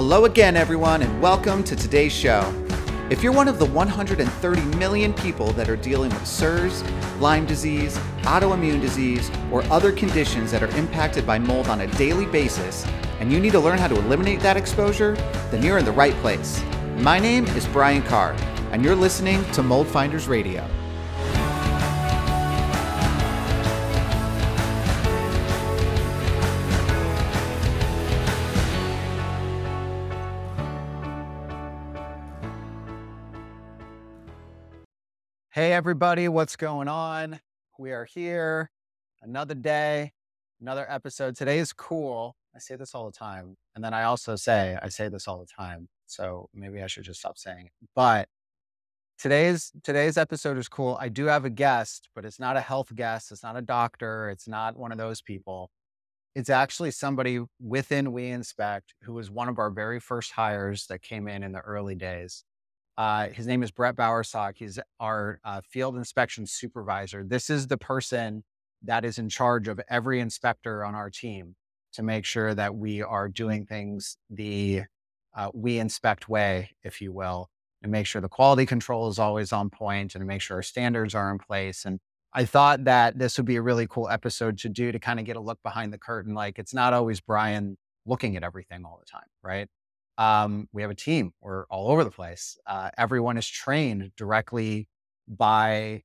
Hello again, everyone, and welcome to today's show. If you're one of the 130 million people that are dealing with SIRS, Lyme disease, autoimmune disease, or other conditions that are impacted by mold on a daily basis, and you need to learn how to eliminate that exposure, then you're in the right place. My name is Brian Carr, and you're listening to Mold Finders Radio. Hey everybody, what's going on? We are here, another day, another episode. Today is cool. I say this all the time. And then I say this all the time. So maybe I should just stop saying it. But today's episode is cool. I do have a guest, but it's not a health guest. It's not a doctor. It's not one of those people. It's actually somebody within We Inspect who was one of our very first hires that came in the early days. His name is Brett Bowersock. He's our field inspection supervisor. This is the person that is in charge of every inspector on our team to make sure that we are doing things the We Inspect way, if you will, and make sure the quality control is always on point and to make sure our standards are in place. And I thought that this would be a really cool episode to do to kind of get a look behind the curtain. Like, it's not always Brian looking at everything all the time, right? We have a team. We're all over the place. Everyone is trained directly by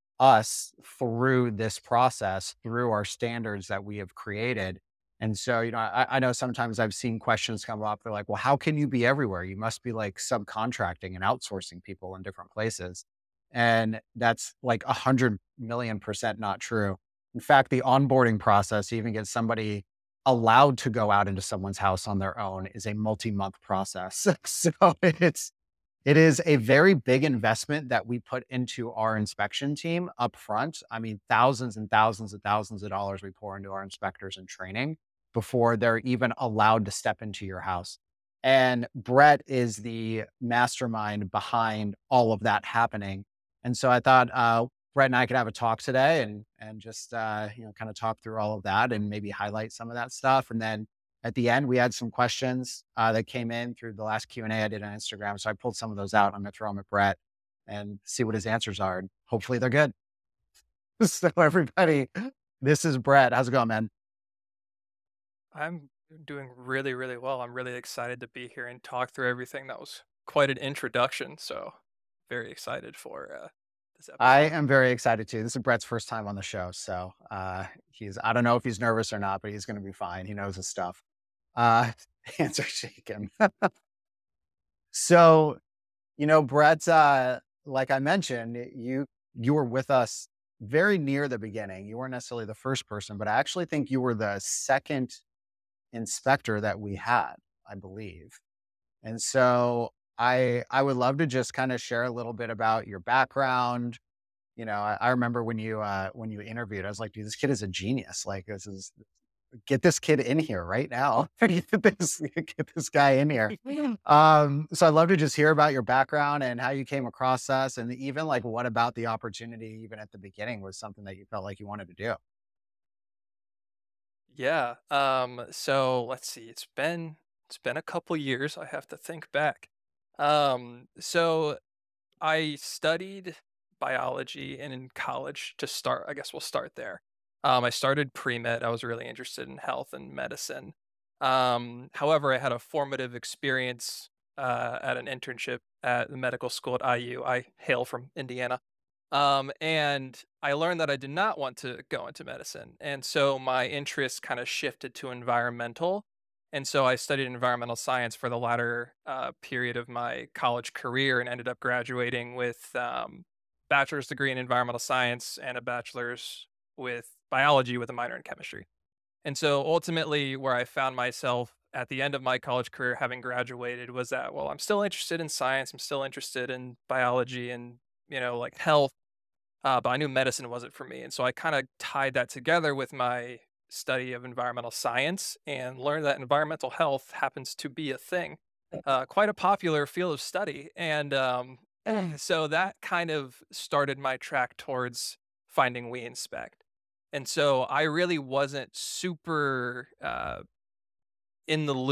us through this process, through our standards that we have created. And so, I know sometimes I've seen questions come up. They're like, well, how can you be everywhere? You must be like subcontracting and outsourcing people in different places. And that's like 100,000,000% not true. In fact, the onboarding process to even get somebody allowed to go out into someone's house on their own is a multi-month process. So it is a very big investment that we put into our inspection team up front. I mean, thousands and thousands and thousands of dollars we pour into our inspectors and training before they're even allowed to step into your house. And Brett is the mastermind behind all of that happening. And so I thought Brett and I could have a talk today and just kind of talk through all of that and maybe highlight some of that stuff. And then at the end, we had some questions that came in through the last Q&A I did on Instagram. So I pulled some of those out. I'm going to throw them at Brett and see what his answers are. And hopefully they're good. So everybody, this is Brett. How's it going, man? I'm doing really, really well. I'm really excited to be here and talk through everything. That was quite an introduction, so very excited for this I episode. am very excited too. This is Brett's first time on the show. So I don't know if he's nervous or not, but he's going to be fine. He knows his stuff. Hands are shaking. So, Brett, like I mentioned, you were with us very near the beginning. You weren't necessarily the first person, but I actually think you were the second inspector that we had, I believe. And so I would love to just kind of share a little bit about your background. I remember when you interviewed, I was like, dude, this kid is a genius. Like, get this kid in here right now. Get this guy in here. So I'd love to just hear about your background and how you came across us, and even like what about the opportunity, even at the beginning, was something that you felt like you wanted to do. Yeah. So let's see. It's been a couple years. I have to think back. So I studied biology and in college to start. I guess we'll start there. I started pre-med. I was really interested in health and medicine. However, I had a formative experience at an internship at the medical school at IU. I hail from Indiana. And I learned that I did not want to go into medicine. And so my interest kind of shifted to environmental. And so I studied environmental science for the latter period of my college career and ended up graduating with bachelor's degree in environmental science and a bachelor's with biology with a minor in chemistry. And so ultimately, where I found myself at the end of my college career, having graduated, was that, well, I'm still interested in science. I'm still interested in biology and, like health, but I knew medicine wasn't for me. And so I kind of tied that together with my study of environmental science and learned that environmental health happens to be a thing, quite a popular field of study. And so that kind of started my track towards finding We Inspect. And so I really wasn't super in the loop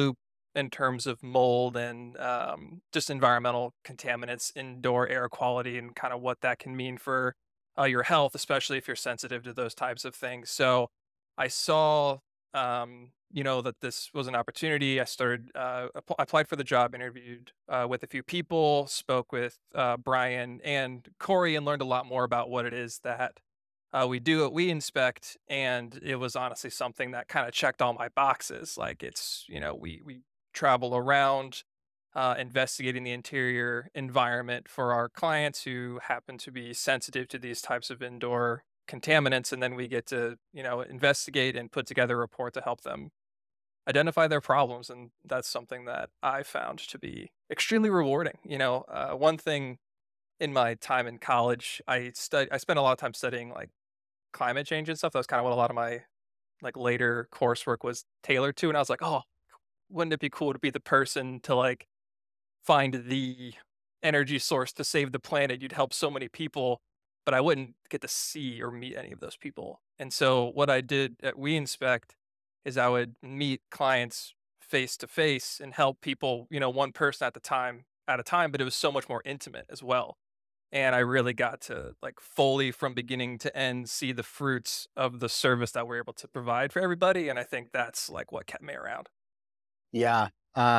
in terms of mold and just environmental contaminants, indoor air quality, and kind of what that can mean for your health, especially if you're sensitive to those types of things. So I saw, that this was an opportunity. I started, applied for the job, interviewed with a few people, spoke with Brian and Corey, and learned a lot more about what it is that we do it. We inspect, and it was honestly something that kind of checked all my boxes. Like it's, we travel around investigating the interior environment for our clients who happen to be sensitive to these types of indoor contaminants, and then we get to, investigate and put together a report to help them identify their problems. And that's something that I found to be extremely rewarding. One thing in my time in college, I spent a lot of time studying like climate change and stuff. That was kind of what a lot of my like later coursework was tailored to. And I was like, oh, wouldn't it be cool to be the person to like find the energy source to save the planet? You'd help so many people, but I wouldn't get to see or meet any of those people. And so what I did at We Inspect is I would meet clients face to face and help people, one person at a time, but it was so much more intimate as well. And I really got to like fully from beginning to end see the fruits of the service that we're able to provide for everybody. And I think that's like what kept me around. Yeah.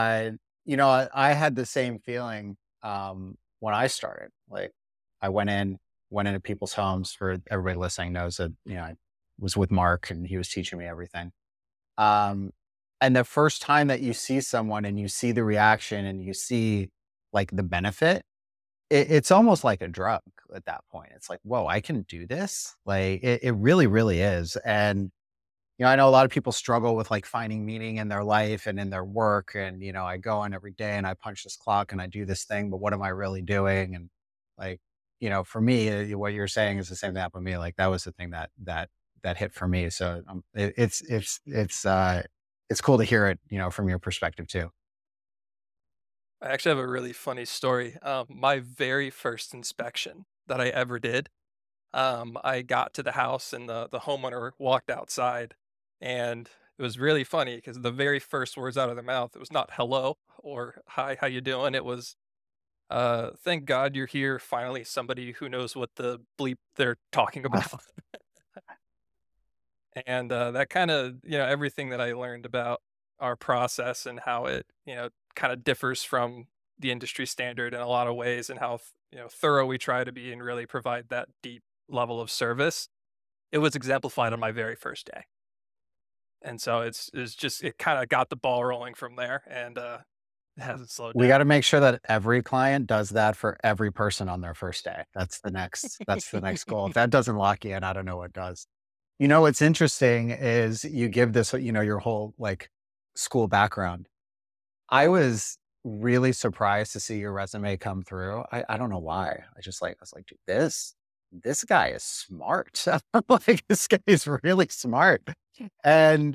I had the same feeling when I started. Like I went into people's homes. For everybody listening knows that, I was with Mark and he was teaching me everything. Um, and the first time that you see someone and you see the reaction and you see like the benefit, it's almost like a drug at that point. It's like, whoa, I can do this. Like it really, really is. And I know a lot of people struggle with like finding meaning in their life and in their work. And, I go in every day and I punch this clock and I do this thing, but what am I really doing? And like, for me, what you're saying is the same thing that happened to me. Like that was the thing that hit for me. So it's cool to hear it, from your perspective too. I actually have a really funny story. My very first inspection that I ever did, I got to the house and the homeowner walked outside, and it was really funny because the very first words out of their mouth, it was not hello or hi, how you doing? It was, thank God you're here. Finally, somebody who knows what the bleep they're talking about. And that kind of, everything that I learned about our process and how it, kind of differs from the industry standard in a lot of ways, and how, thorough we try to be and really provide that deep level of service. It was exemplified on my very first day. And so it's just, it kind of got the ball rolling from there, and it hasn't slowed We down. got to make sure that every client does that for every person on their first day. That's the next goal. If that doesn't lock you in, I don't know what does. What's interesting is you give this, your whole like school background. I was really surprised to see your resume come through. I don't know why. I was like, dude, this guy is smart. I'm like, this guy is really smart. And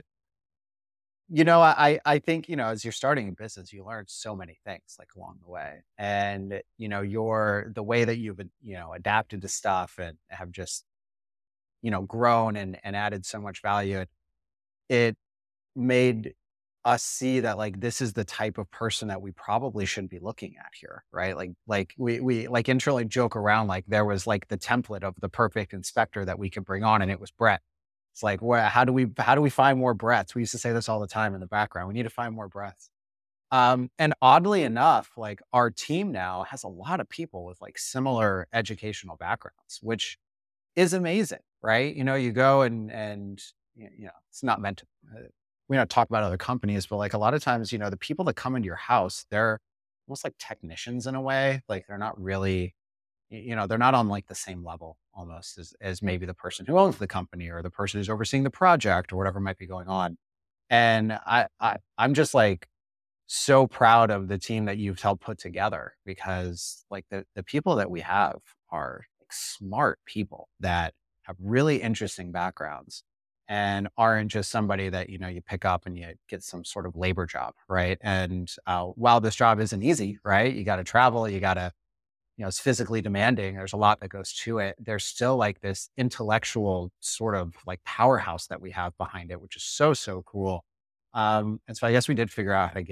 I think, as you're starting a business, you learn so many things like along the way. And, the way that you've, adapted to stuff and have just, grown and added so much value, it made us see that like this is the type of person that we probably shouldn't be looking at here, right? Like we like internally joke around like there was like the template of the perfect inspector that we could bring on, and it was Brett. It's like, where how do we find more Bretts? We used to say this all the time in the background. We need to find more Bretts. And oddly enough, like our team now has a lot of people with like similar educational backgrounds, which is amazing, right? You go and it's not meant to. We don't talk about other companies, but like a lot of times, the people that come into your house, they're almost like technicians in a way. Like they're not really, they're not on like the same level almost as maybe the person who owns the company or the person who's overseeing the project or whatever might be going on. And I'm just like so proud of the team that you've helped put together, because like the people that we have are like smart people that have really interesting backgrounds and aren't just somebody that you pick up and you get some sort of labor job, right? And while this job isn't easy, right, you got to travel, you got to, it's physically demanding, there's a lot that goes to it, there's still like this intellectual sort of like powerhouse that we have behind it, which is so cool. And so I guess we did figure out how to get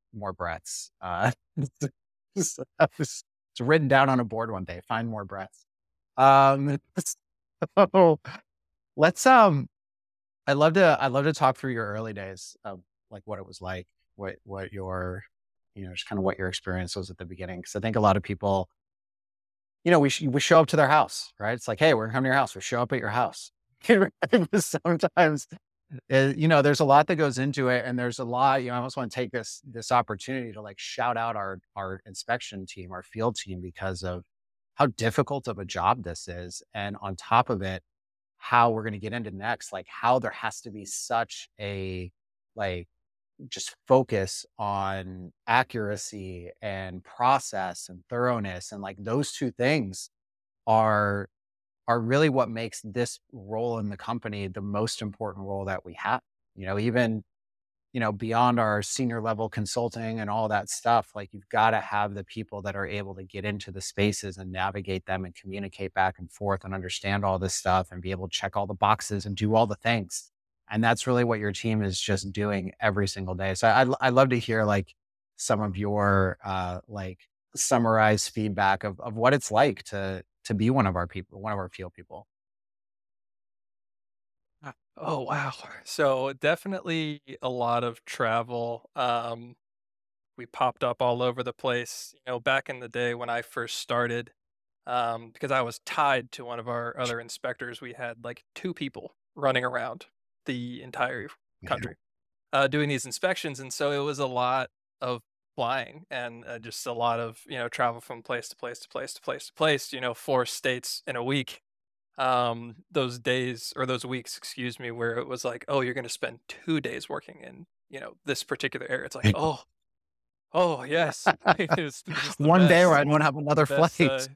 more breaths. It's it's written down on a board one day, find more breaths. Um, so let's, I'd love to talk through your early days of like what it was like, what your, just kind of what your experience was at the beginning. Cause I think a lot of people, we show up to their house, right? It's like, hey, we're coming to your house. We show up at your house. Sometimes, there's a lot that goes into it, and there's a lot. I almost want to take this opportunity to like shout out our inspection team, our field team, because of how difficult of a job this is, and on top of it, how we're going to get into next, like how there has to be such a like just focus on accuracy and process and thoroughness, and like those two things are really what makes this role in the company the most important role that we have. Even, beyond our senior level consulting and all that stuff, like you've got to have the people that are able to get into the spaces and navigate them and communicate back and forth and understand all this stuff and be able to check all the boxes and do all the things. And that's really what your team is just doing every single day. So I'd love to hear like some of your like summarized feedback of what it's like to be one of our people, one of our field people. Oh, wow. So definitely a lot of travel. We popped up all over the place. Back in the day when I first started, because I was tied to one of our other inspectors, we had like two people running around the entire Yeah. country doing these inspections. And so it was a lot of flying and just a lot of, travel from place to place to place to place to place, four states in a week. Those days or those weeks, excuse me, where it was like, oh, you're going to spend 2 days working in, this particular area. It's like, oh, yes. It was the One day where best, I don't have the another best. flight.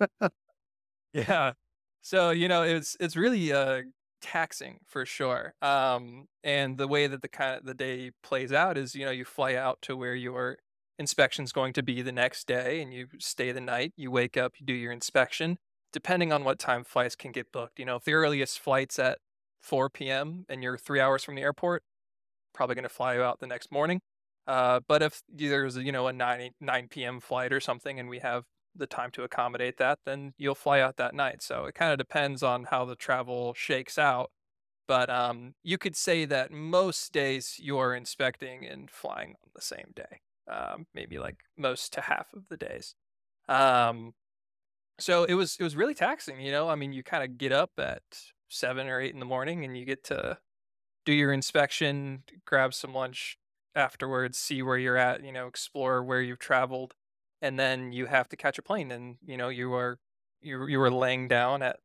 Yeah. So, it's really taxing for sure. And the way that the day plays out is, you fly out to where your inspection's going to be the next day and you stay the night, you wake up, you do your inspection. Depending on what time flights can get booked. If the earliest flight's at 4 p.m. and you're 3 hours from the airport, probably going to fly you out the next morning. But if there's a 9 p.m. flight or something, and we have the time to accommodate that, then you'll fly out that night. So it kind of depends on how the travel shakes out. But you could say that most days you're inspecting and flying on the same day. Maybe like most to half of the days. Um, so it was really taxing. I mean, you kind of get up at 7 or 8 in the morning, and you get to do your inspection, grab some lunch afterwards, see where you're at, explore where you've traveled, and then you have to catch a plane. And you were laying down at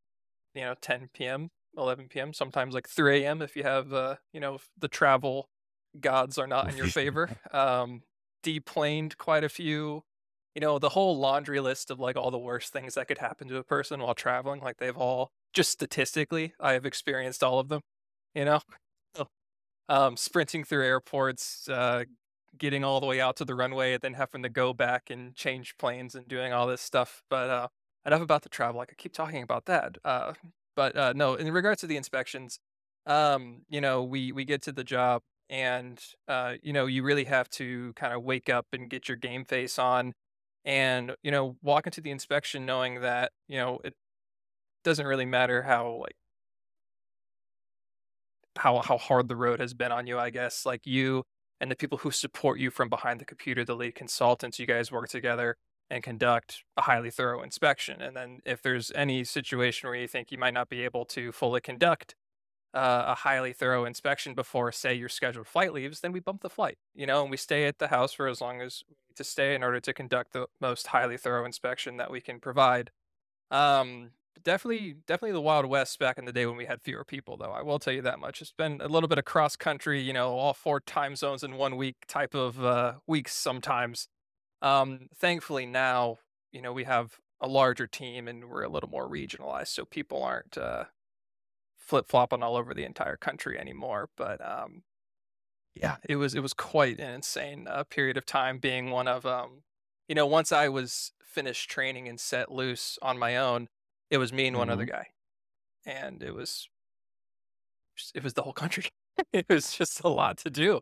10 p.m., 11 p.m., sometimes like 3 a.m. if you have if the travel gods are not in your favor. Deplaned quite a few. The whole laundry list of like all the worst things that could happen to a person while traveling. Like they've all just statistically, I have experienced all of them. You know, sprinting through airports, getting all the way out to the runway, and then having to go back and change planes and doing all this stuff. But enough about the travel. I could keep talking about that. But no, in regards to the inspections, we get to the job, and you really have to kind of wake up and get your game face on, and walk into the inspection knowing that it doesn't really matter how hard the road has been on you, I guess. Like you and the people who support you from behind the computer, the lead consultants, you guys work together and conduct a highly thorough inspection. And then if there's any situation where you think you might not be able to fully conduct a highly thorough inspection before, say, your scheduled flight leaves, then we bump the flight, and we stay at the house for as long as we need to stay in order to conduct the most highly thorough inspection that we can provide. Definitely the Wild West back in the day when we had fewer people, though. I will tell you that much. It's been a little bit of cross country, all four time zones in one week type of weeks sometimes. Thankfully now, we have a larger team and we're a little more regionalized, so people aren't flip flopping all over the entire country anymore. But yeah, it was quite an insane period of time being one of once I was finished training and set loose on my own, it was me and one other Mhm. guy, and it was the whole country. It was just a lot to do.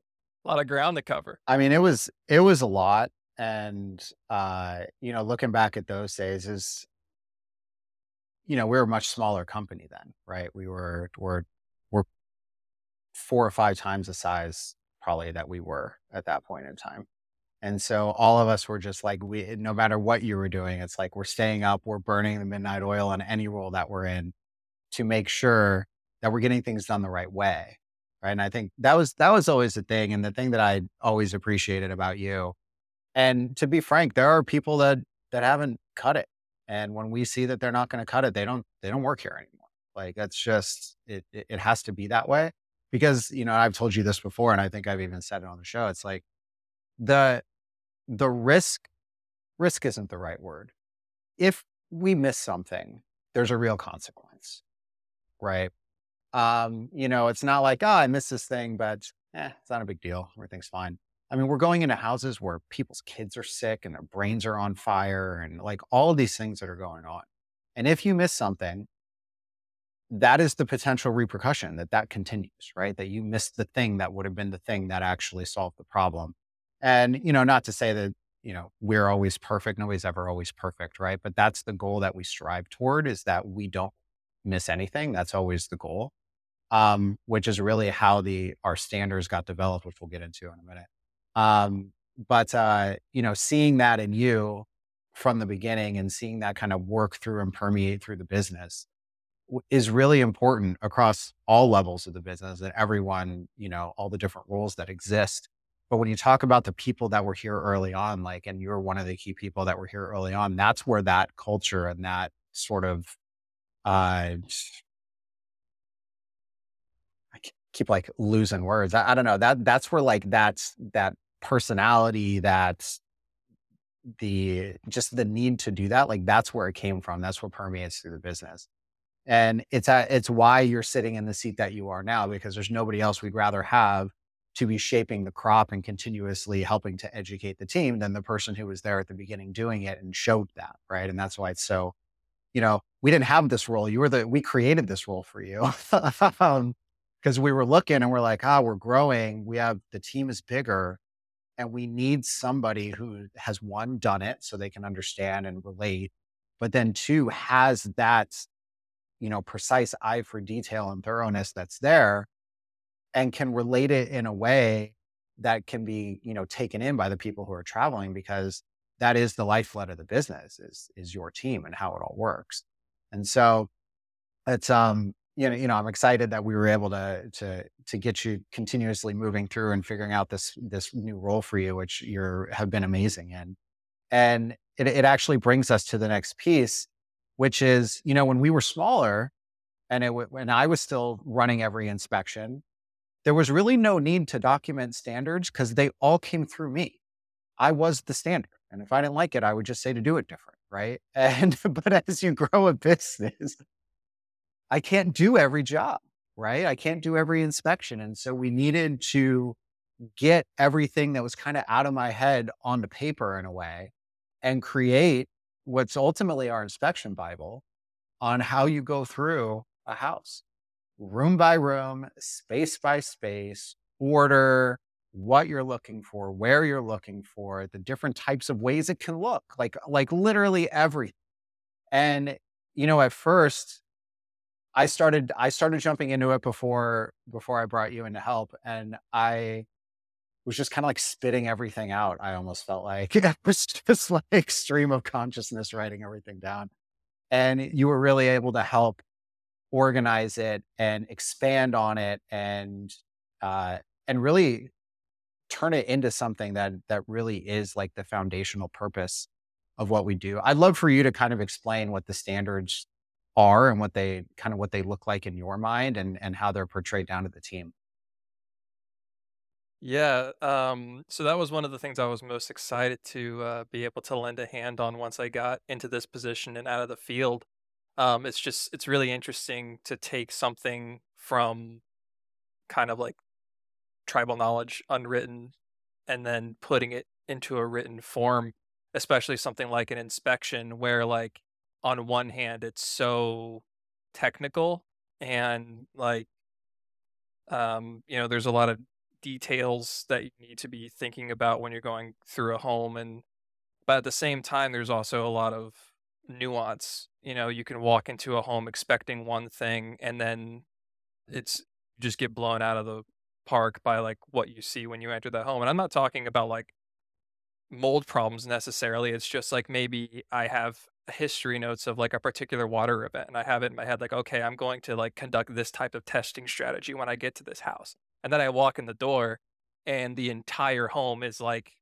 A lot of ground to cover. I mean, it was a lot, and, looking back at those days is, we were a much smaller company then, right? We're 4 or 5 times the size probably that we were at that point in time. And so all of us were just like, no matter what you were doing, it's like we're staying up, we're burning the midnight oil on any role that we're in to make sure that we're getting things done the right way. Right. And I think that was always the thing. And the thing that I always appreciated about you. And to be frank, there are people that haven't cut it. And when we see that they're not going to cut it, they don't work here anymore. Like that's just it has to be that way. Because, I've told you this before, and I think I've even said it on the show. It's like the the risk isn't the right word. If we miss something, there's a real consequence, right? It's not like, oh, I missed this thing, but it's not a big deal. Everything's fine. I mean, we're going into houses where people's kids are sick and their brains are on fire and like all of these things that are going on. And if you miss something, that is the potential repercussion that continues, right? That you missed the thing that would have been the thing that actually solved the problem. And, not to say that, we're always perfect. Nobody's ever always perfect, right? But that's the goal that we strive toward is that we don't miss anything. That's always the goal. Which is really how our standards got developed, which we'll get into in a minute. But seeing that in you from the beginning and seeing that kind of work through and permeate through the business is really important across all levels of the business and everyone, all the different roles that exist. But when you talk about the people that were here early on, like, and you're one of the key people that were here early on, that's where that culture and that sort of, uh, keep like losing words. I don't know that's where like that personality, that's just the need to do that. Like that's where it came from. That's what permeates through the business. And it's why you're sitting in the seat that you are now, because there's nobody else we'd rather have to be shaping the crop and continuously helping to educate the team than the person who was there at the beginning doing it and showed that, right? And that's why it's so, we didn't have this role. We created this role for you. Because we were looking and we're like, we're growing. The team is bigger and we need somebody who has one, done it so they can understand and relate, but then two, has that precise eye for detail and thoroughness that's there and can relate it in a way that can be, taken in by the people who are traveling, because that is the lifeblood of the business is your team and how it all works. And so it's, I'm excited that we were able to get you continuously moving through and figuring out this new role for you, which have been amazing in. And it actually brings us to the next piece, which is, when we were smaller and when I was still running every inspection, there was really no need to document standards because they all came through me. I was the standard. And if I didn't like it, I would just say to do it different. Right. And, but as you grow a business, I can't do every job, right? I can't do every inspection. And so we needed to get everything that was kind of out of my head onto paper in a way and create what's ultimately our inspection Bible on how you go through a house, room by room, space by space, order, what you're looking for, where you're looking for, the different types of ways it can look, like literally everything. And, at first I started jumping into it before I brought you in to help, and I was just kinda, like, spitting everything out, I almost felt like. It was just, like, stream of consciousness writing everything down, and you were really able to help organize it and expand on it and really turn it into something that really is, like, the foundational purpose of what we do. I'd love for you to kind of explain what the standards are and what they look like in your mind and how they're portrayed down to the team. Yeah, so that was one of the things I was most excited to be able to lend a hand on once I got into this position and out of the field. It's really interesting to take something from kind of like tribal knowledge unwritten and then putting it into a written form, especially something like an inspection where like on one hand it's so technical and like there's a lot of details that you need to be thinking about when you're going through a home. But at the same time, there's also a lot of nuance. You can walk into a home expecting one thing, and then it's just get blown out of the park by like what you see when you enter that home. And I'm not talking about like mold problems necessarily. It's just like maybe I have history notes of like a particular water event and I have it in my head like, okay, I'm going to like conduct this type of testing strategy when I get to this house. And then I walk in the door and the entire home is like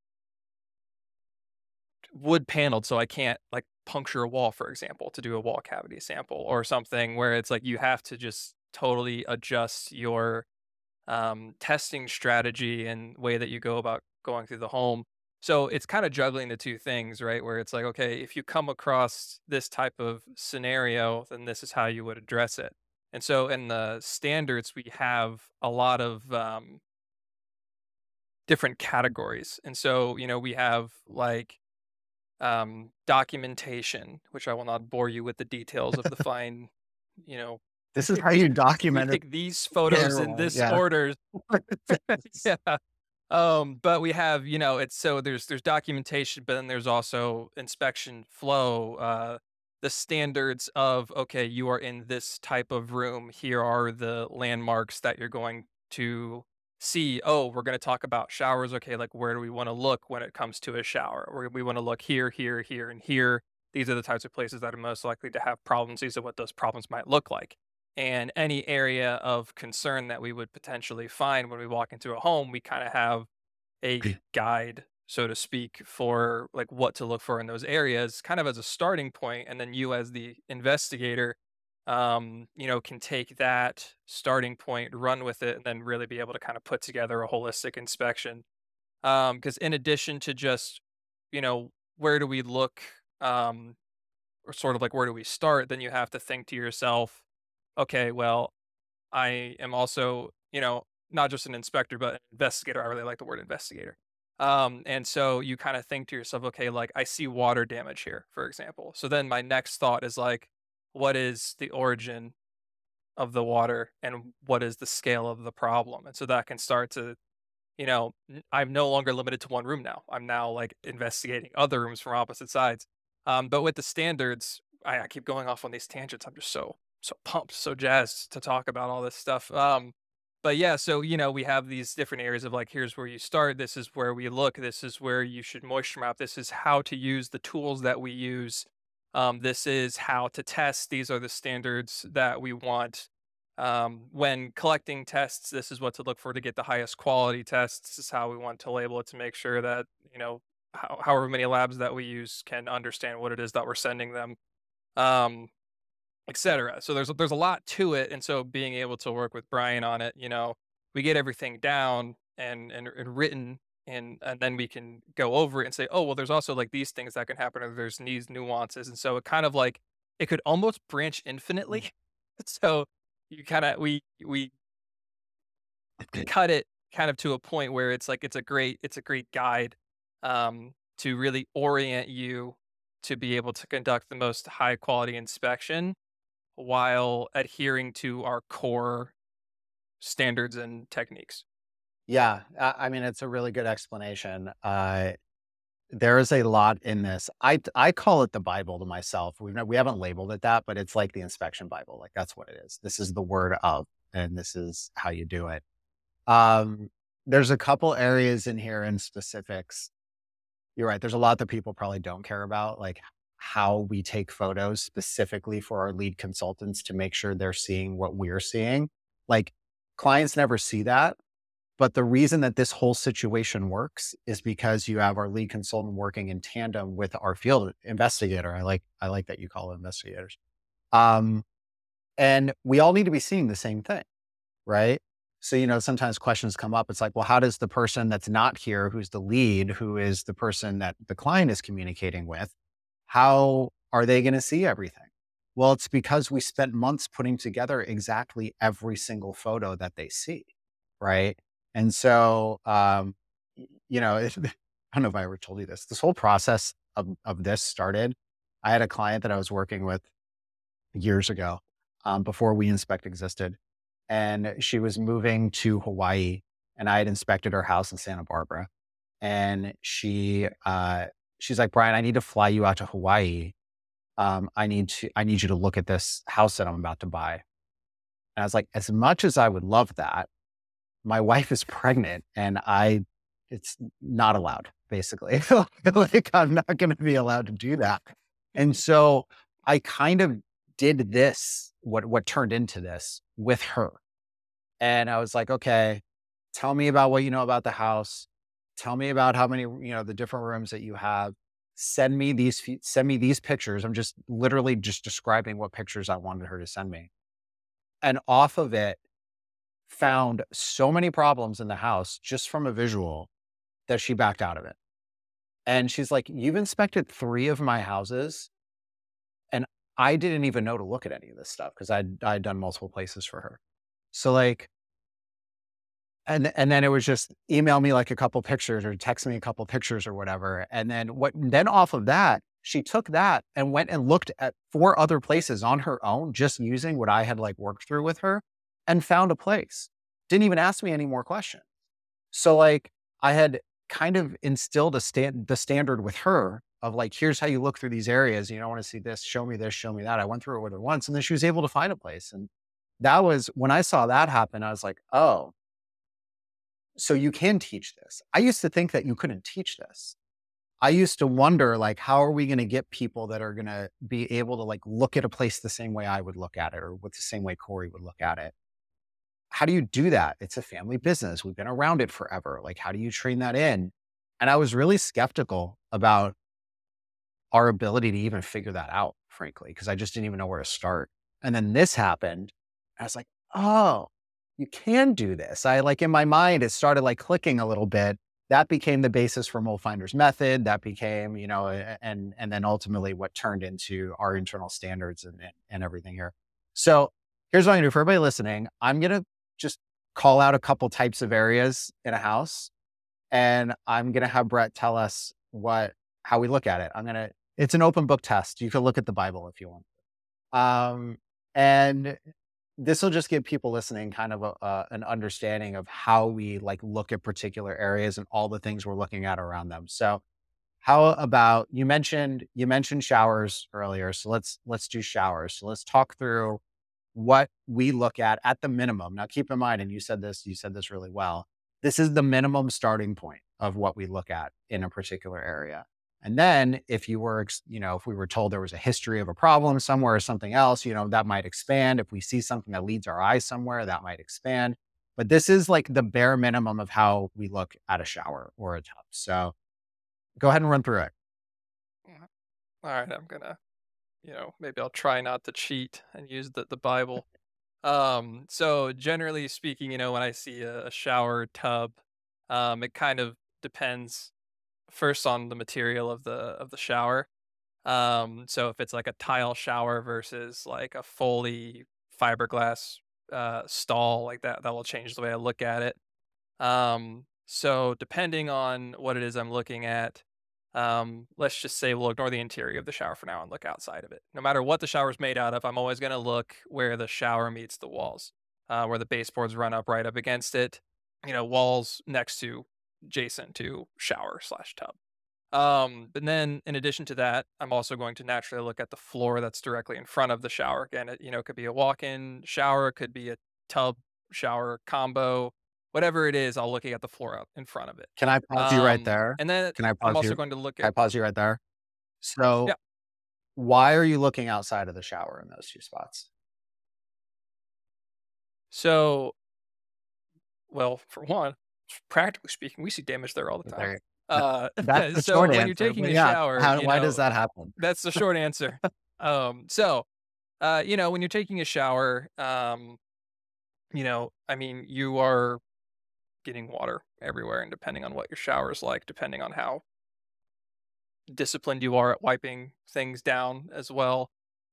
wood paneled so I can't like puncture a wall, for example, to do a wall cavity sample or something where it's like you have to just totally adjust your testing strategy and way that you go about going through the home. So it's kind of juggling the two things, right? Where it's like, okay, if you come across this type of scenario, then this is how you would address it. And so in the standards, we have a lot of different categories. And so, we have like documentation, which I will not bore you with the details of the fine, you know, This is how you we document it. take these photos in Terrible. this Yeah. order. Yeah. But we have, it's so there's documentation, but then there's also inspection flow, the standards of, okay, you are in this type of room. Here are the landmarks that you're going to see. Oh, we're going to talk about showers. Okay, like where do we want to look when it comes to a shower? Or we want to look here, here, here, and here. These are the types of places that are most likely to have problems. These are what those problems might look like. And any area of concern that we would potentially find when we walk into a home, we kind of have a guide, so to speak, for like what to look for in those areas, kind of as a starting point. And then you, as the investigator, can take that starting point, run with it, and then really be able to kind of put together a holistic inspection. Because in addition to just, where do we look, or sort of like where do we start, then you have to think to yourself, okay, well, I am also, not just an inspector, but an investigator. I really like the word investigator. And so you kind of think to yourself, okay, like I see water damage here, for example. So then my next thought is like, what is the origin of the water and what is the scale of the problem? And so that can start to, I'm no longer limited to one room now. I'm now like investigating other rooms from opposite sides. But with the standards, I keep going off on these tangents. I'm just so pumped, so jazzed to talk about all this stuff. But yeah, so we have these different areas of like, here's where you start. This is where we look. This is where you should moisture map. This is how to use the tools that we use. This is how to test. These are the standards that we want. When collecting tests, this is what to look for to get the highest quality tests. This is how we want to label it to make sure that, however many labs that we use can understand what it is that we're sending them, um, et cetera. So there's a lot to it. And so being able to work with Brian on it, we get everything down and written and then we can go over it and say, oh, well, there's also like these things that can happen, or there's these nuances. And so it kind of like it could almost branch infinitely. So you kind of we cut it kind of to a point where it's like it's a great guide to really orient you to be able to conduct the most high quality inspection while adhering to our core standards and techniques. Yeah. I mean, it's a really good explanation. There is a lot in this. I call it the Bible to myself. We haven't labeled it that, but it's like the inspection Bible. Like that's what it is. This is the word of, and this is how you do it. Um, there's a couple areas in here in specifics. You're right. There's a lot that people probably don't care about, like how we take photos specifically for our lead consultants to make sure they're seeing what we're seeing. Like clients never see that. But the reason that this whole situation works is because you have our lead consultant working in tandem with our field investigator. I like that you call it investigators. Um, and we all need to be seeing the same thing, right? So, sometimes questions come up. It's like, well, how does the person that's not here, who's the lead, who is the person that the client is communicating with, how are they going to see everything? Well, it's because we spent months putting together exactly every single photo that they see, right? And so, I don't know if I ever told you this. This whole process of this started. I had a client that I was working with years ago, before We Inspect existed, and she was moving to Hawaii. and I had inspected her house in Santa Barbara. And she's like, "Brian, I need to fly you out to Hawaii. I need you to look at this house that I'm about to buy." And I was like, as much as I would love that, my wife is pregnant and it's not allowed, basically. Like, I'm not going to be allowed to do that. And so I kind of did this, what turned into this with her. And I was like, okay, tell me about what you know about the house. Tell me about how many, the different rooms that you have. Send me these pictures. I'm just literally just describing what pictures I wanted her to send me. And off of it, found so many problems in the house just from a visual that she backed out of it. And she's like, "You've inspected 3 of my houses, and I didn't even know to look at any of this stuff," 'cause I'd done multiple places for her. So, like, and then it was just email me, like, a couple pictures or text me a couple pictures or whatever, and then off of that, she took that and went and looked at 4 other places on her own, just using what I had, like, worked through with her, and found a place. Didn't even ask me any more questions. So, like, I had kind of instilled the standard with her of, like, "Here's how you look through these areas, I wanna see this, show me that." I went through it with her once, and then she was able to find a place, and that was when I saw that happen, I was like, "Oh, so you can teach this." I used to think that you couldn't teach this. I used to wonder, like, how are we gonna get people that are gonna be able to, like, look at a place the same way I would look at it or with the same way Corey would look at it? How do you do that? It's a family business. We've been around it forever. Like, how do you train that in? And I was really skeptical about our ability to even figure that out, frankly, because I just didn't even know where to start. And then this happened. I was like, oh, you can do this. I like in my mind, it started like clicking a little bit. That became the basis for Mold Finder's method. That became, and then ultimately what turned into our internal standards and everything here. So here's what I'm gonna do for everybody listening. I'm gonna just call out a couple types of areas in a house, and I'm gonna have Brett tell us how we look at it. It's an open book test. You can look at the Bible if you want. And this will just give people listening kind of an understanding of how we like look at particular areas and all the things we're looking at around them. So how about you mentioned showers earlier. So let's do showers. So let's talk through what we look at the minimum. Now keep in mind, and you said this really well. This is the minimum starting point of what we look at in a particular area. And then if if we were told there was a history of a problem somewhere or something else, that might expand. If we see something that leads our eyes somewhere, that might expand. But this is like the bare minimum of how we look at a shower or a tub. So go ahead and run through it. Mhm. Alright, I'm gonna, maybe I'll try not to cheat and use the Bible. So generally speaking, when I see a shower tub, it kind of depends first on the material of the shower. So if it's like a tile shower versus like a fully fiberglass stall, like that will change the way I look at it. So depending on what it is I'm looking at, let's just say we'll ignore the interior of the shower for now and look outside of it. No matter what the shower's made out of, I'm always going to look where the shower meets the walls, where the baseboards run up right up against it, walls next to adjacent to shower slash tub. But then in addition to that, I'm also going to naturally look at the floor that's directly in front of the shower. Again, it could be a walk-in shower, it could be a tub shower combo, whatever it is, I'll looking at the floor out in front of it. Can I pause you right there? And then Can I I'm pause also you? going to look Can I at pause you right there? So yeah. why are you looking outside of the shower in those 2 spots? So, well, for one, practically speaking, we see damage there all the time. There that that's the So short when you're answer, taking but a yeah, shower, why does that happen? that's the short answer. So, when you're taking a shower, I mean, you are getting water everywhere, and depending on what your shower is like, depending on how disciplined you are at wiping things down as well.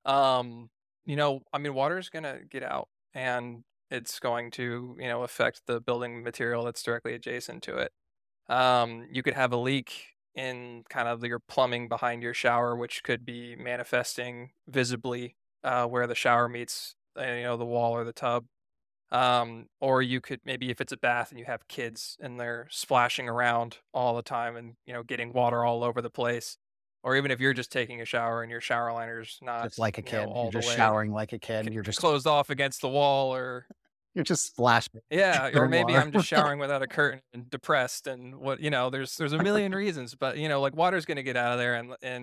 I mean, water is gonna get out, and it's going to, affect the building material that's directly adjacent to it. You could have a leak in kind of your plumbing behind your shower, which could be manifesting visibly where the shower meets, the wall or the tub. Or you could maybe if it's a bath and you have kids and they're splashing around all the time and getting water all over the place, or even if you're just taking a shower and your shower liner's not Just like a kid. You're all the just way showering like a kid. closed off against the wall, or You're just splashing yeah, or showering maybe water. I'm just showering without a curtain and depressed and there's a million reasons, but like water's gonna get out of there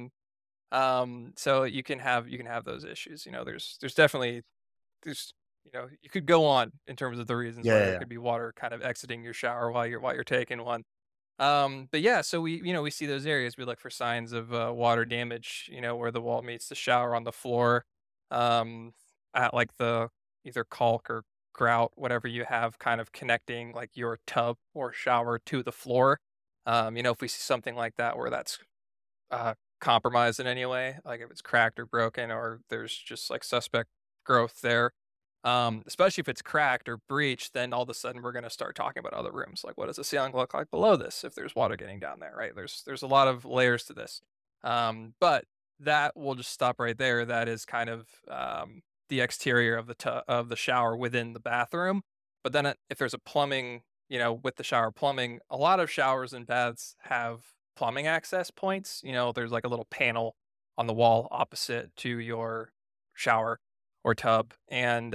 and so you can have those issues. There's definitely there's you could go on in terms of the reasons Yeah, why yeah, there yeah. could be water kind of exiting your shower while you're taking one. But yeah, so we see those areas. We look for signs of water damage, where the wall meets the shower on the floor, um, at like the either caulk or grout, whatever you have kind of connecting like your tub or shower to the floor. If we see something like that where that's compromised in any way, like if it's cracked or broken or there's just like suspect growth there. Especially if it's cracked or breached, then all of a sudden we're going to start talking about other rooms. Like, what does the ceiling look like below this if there's water getting down there, right? There's a lot of layers to this. But that will just stop right there. That is kind of the exterior of of the shower within the bathroom. But then if there's a plumbing, with the shower plumbing, a lot of showers and baths have plumbing access points. There's like a little panel on the wall opposite to your shower or tub. And,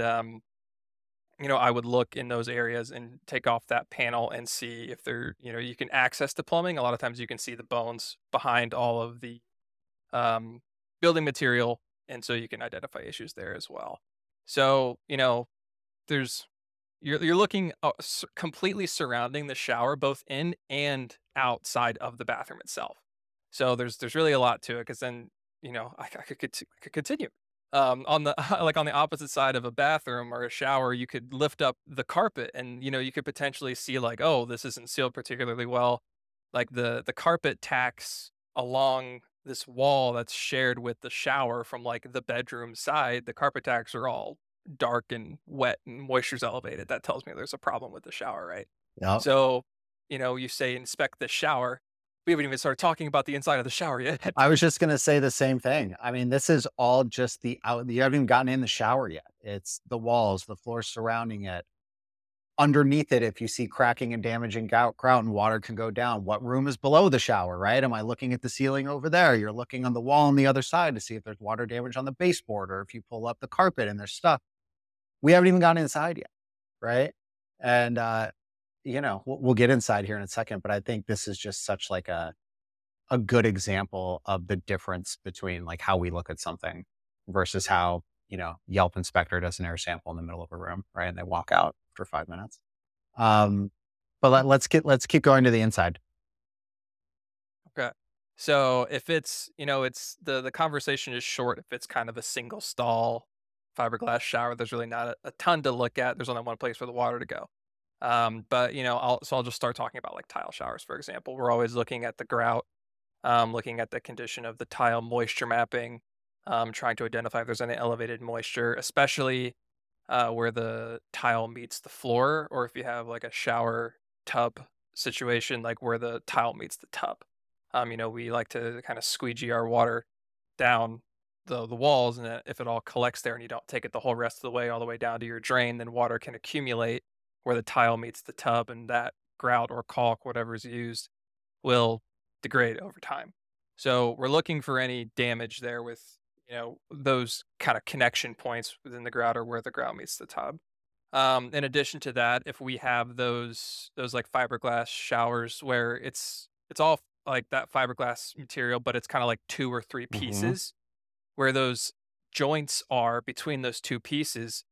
I would look in those areas and take off that panel and see if you can access the plumbing. A lot of times you can see the bones behind all of the um, building material. And so you can identify issues there as well. So, there's you're looking completely surrounding the shower, both in and outside of the bathroom itself. So there's really a lot to it because then I could continue. On the like on the opposite side of a bathroom or a shower, you could lift up the carpet, and you could potentially see like, oh, this isn't sealed particularly well. Like the carpet tacks along this wall that's shared with the shower from like the bedroom side. The carpet tacks are all dark and wet and moisture's elevated. That tells me there's a problem with the shower, right? Yep. So, you say inspect the shower. We haven't even started talking about the inside of the shower yet. I was just gonna say the same thing. I mean, this is all just you haven't even gotten in the shower yet. It's the walls, the floor surrounding it. Underneath it, if you see cracking and damaging grout and water can go down, what room is below the shower, right? Am I looking at the ceiling over there? You're looking on the wall on the other side to see if there's water damage on the baseboard or if you pull up the carpet and there's stuff. We haven't even gotten inside yet, right? And, we'll get inside here in a second, but I think this is just such like a good example of the difference between like how we look at something versus how, Yelp inspector does an air sample in the middle of a room, right? And they walk out for 5 minutes. Um, but let's keep going to the inside. Okay. So if it's the conversation is short if it's kind of a single stall fiberglass shower. There's really not a ton to look at. There's only one place for the water to go. But I'll just start talking about like tile showers, for example. We're always looking at the grout, looking at the condition of the tile, moisture mapping, trying to identify if there's any elevated moisture, especially where the tile meets the floor, or if you have like a shower tub situation, like where the tile meets the tub. We like to kind of squeegee our water down the walls, and if it all collects there and you don't take it the whole rest of the way all the way down to your drain, then water can accumulate where the tile meets the tub, and that grout or caulk, whatever is used, will degrade over time. So we're looking for any damage there with, those kind of connection points within the grout or where the grout meets the tub. In addition to that, if we have those like fiberglass showers where it's all like that fiberglass material, but it's kind of like two or three Hmm. pieces where those joints are between those two pieces,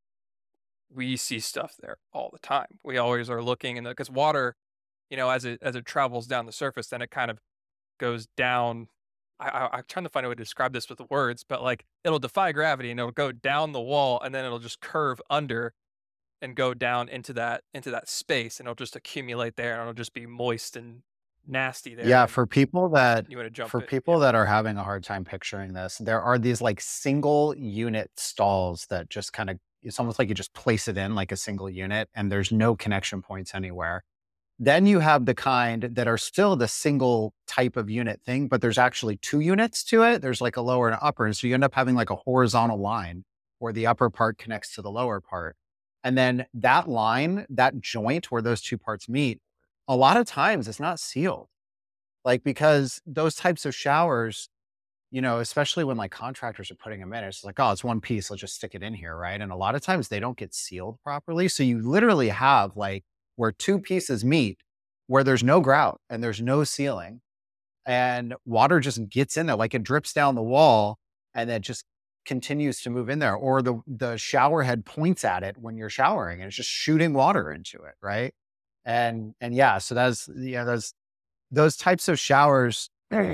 we see stuff there all the time. We always are looking and because water, as it travels down the surface, then it kind of goes down. I'm trying to find a way to describe this with the words, but like it'll defy gravity and it'll go down the wall and then it'll just curve under and go down into that space and it'll just accumulate there and it'll just be moist and nasty there Yeah, and you want to jump for it. Yeah. people that are having a hard time picturing this, there are these like single unit stalls that just kind of it's almost like you just place it in like a single unit and there's no connection points anywhere. Then you have the kind that are still the single type of unit thing, but there's actually two units to it. There's like a lower and upper. And so you end up having like a horizontal line where the upper part connects to the lower part. And then that line, that joint where those two parts meet, a lot of times it's not sealed. Like, because those types of showers, especially when like contractors are putting them in, it's like, oh, it's one piece. Let's just stick it in here. Right. And a lot of times they don't get sealed properly. So you literally have like where two pieces meet, where there's no grout and there's no sealing, and water just gets in there, like it drips down the wall and then just continues to move in there. Or the shower head points at it when you're showering and it's just shooting water into it. Right. And yeah, so those types of showers.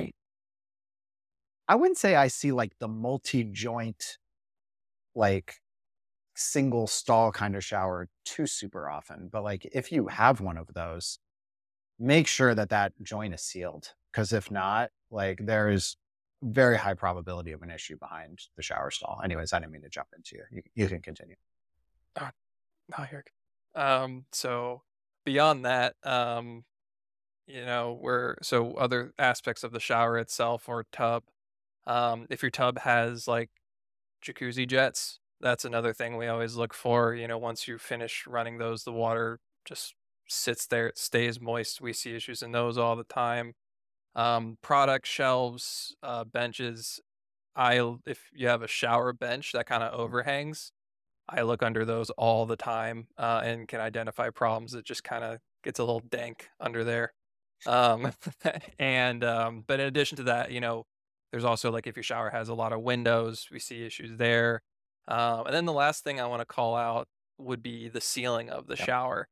I wouldn't say I see like the multi-joint, like single stall kind of shower too super often. But like if you have one of those, make sure that that joint is sealed. Cause if not, like there is very high probability of an issue behind the shower stall. Anyways, I didn't mean to jump into you. You can continue. Oh, no, you're good. So beyond that, so other aspects of the shower itself or tub. If your tub has like jacuzzi jets, that's another thing we always look for. Once you finish running those, the water just sits there, it stays moist. We see issues in those all the time. Product shelves, benches. If you have a shower bench that kind of overhangs, I look under those all the time, and can identify problems. It just kind of gets a little dank under there. Um, but in addition to that, there's also like if your shower has a lot of windows, we see issues there. And then the last thing I want to call out would be the ceiling of the Yep. shower,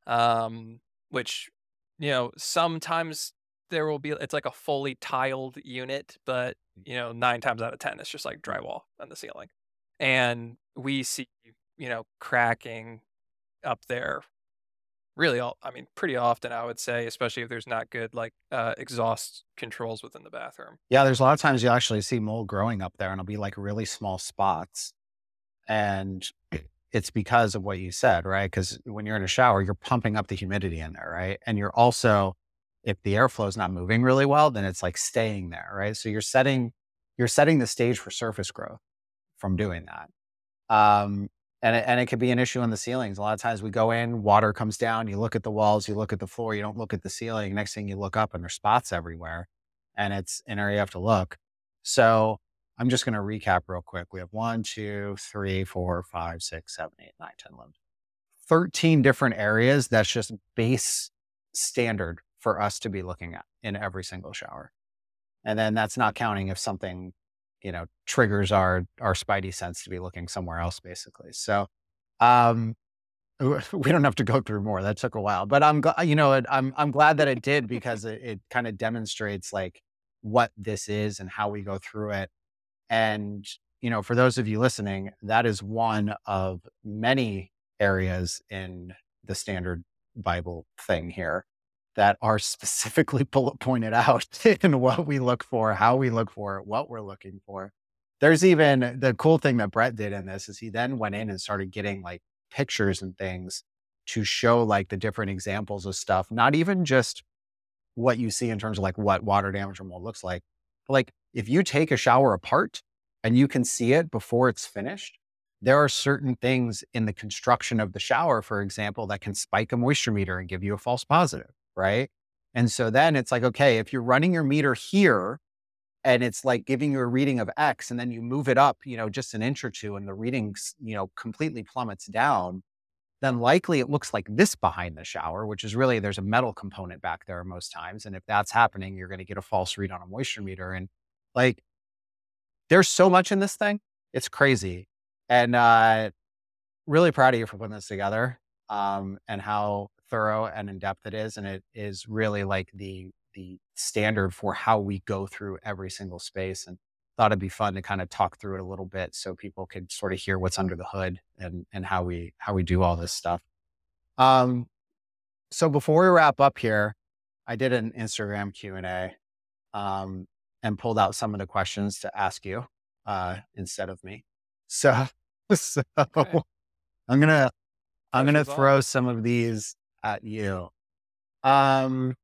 which, sometimes it's like a fully tiled unit, but, 9 times out of 10, it's just like drywall on the ceiling. And we see, cracking up there really pretty often, I would say, especially if there's not good like exhaust controls within the bathroom. Yeah, there's a lot of times you actually see mold growing up there and it'll be like really small spots. And it's because of what you said, right? Because when you're in a shower, you're pumping up the humidity in there, right? And you're also, if the airflow is not moving really well, then it's like staying there, right? So you're setting the stage for surface growth from doing that. And it could be an issue on the ceilings. A lot of times we go in, water comes down, you look at the walls, you look at the floor, you don't look at the ceiling. Next thing you look up and there's spots everywhere, and it's an area you have to look. So I'm just going to recap real quick. We have 1, 2, 3, 4, 5, 6, 7, 8, 9, 10, 11, 13 different areas. That's just base standard for us to be looking at in every single shower. And then that's not counting if something, triggers our spidey sense to be looking somewhere else, basically. So, um, we don't have to go through more. That took a while, but I'm glad, I'm glad that it did, because it kind of demonstrates like what this is and how we go through it. And, for those of you listening, that is one of many areas in the standard Bible thing here that are specifically bullet pointed out in what we look for, how we look for it, what we're looking for. There's even the cool thing that Brett did in this is he then went in and started getting like pictures and things to show like the different examples of stuff, not even just what you see in terms of like what water damage or mold looks like. But like if you take a shower apart and you can see it before it's finished, there are certain things in the construction of the shower, for example, that can spike a moisture meter and give you a false positive, right? And so then it's like, okay, if you're running your meter here and it's like giving you a reading of X, and then you move it up, just an inch or two and the readings, completely plummets down, then likely it looks like this behind the shower, which is really there's a metal component back there most times. And if that's happening, you're going to get a false read on a moisture meter. And like there's so much in this thing. It's crazy. And really proud of you for putting this together, and how thorough and in depth it is. And it is really like the standard for how we go through every single space. And thought it'd be fun to kind of talk through it a little bit so people could sort of hear what's under the hood and how we do all this stuff. Um, so before we wrap up here, I did an Instagram Q&A, and pulled out some of the questions to ask you, instead of me. So, so Okay. I'm gonna I'm gonna Pressure's on. throw some of these at you. Um,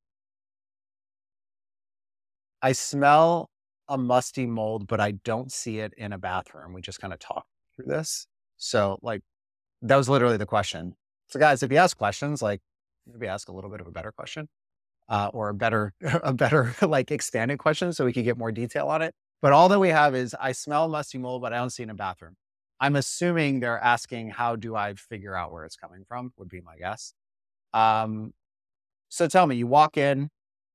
I smell a musty mold, but I don't see it in a bathroom. We just kind of talked through this. So, like, That was literally the question. So guys, if you ask questions, like maybe ask a little bit of a better question, or a better, a better like expanded question so we could get more detail on it. But all that we have is I smell musty mold, but I don't see it in a bathroom. I'm assuming they're asking how do I figure out where it's coming from, would be my guess. Um, so tell me, you walk in,